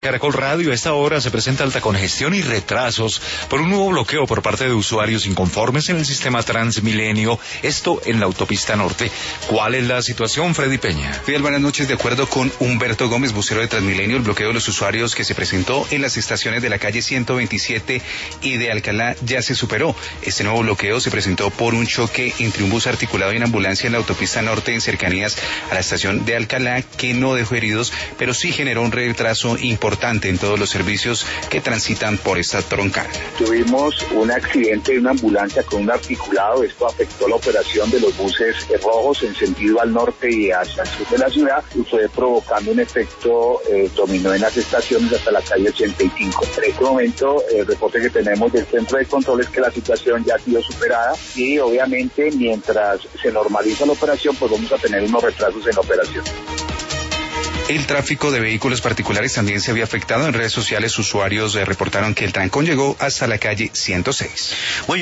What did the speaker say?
Caracol Radio, a esta hora se presenta alta congestión y retrasos por un nuevo bloqueo por parte de usuarios inconformes en el sistema Transmilenio, esto en la autopista norte. ¿Cuál es la situación, Freddy Peña? Fidel, buenas noches. De acuerdo con Humberto Gómez, vocero de Transmilenio, el bloqueo de los usuarios que se presentó en las estaciones de la calle 127 y de Alcalá ya se superó. Este nuevo bloqueo se presentó por un choque entre un bus articulado y una ambulancia en la autopista norte en cercanías a la estación de Alcalá, que no dejó heridos, pero sí generó un retraso importante en todos los servicios que transitan por esta troncal. Tuvimos un accidente de una ambulancia con un articulado. Esto afectó la operación de los buses rojos en sentido al norte y hacia el sur de la ciudad, y fue provocando un efecto dominó en las estaciones hasta la calle 85. En este momento, el reporte que tenemos del centro de control es que la situación ya ha sido superada, y obviamente mientras se normaliza la operación, pues vamos a tener unos retrasos en la operación. El tráfico de vehículos particulares también se había afectado. En redes sociales, usuarios reportaron que el trancón llegó hasta la calle 106. Bueno,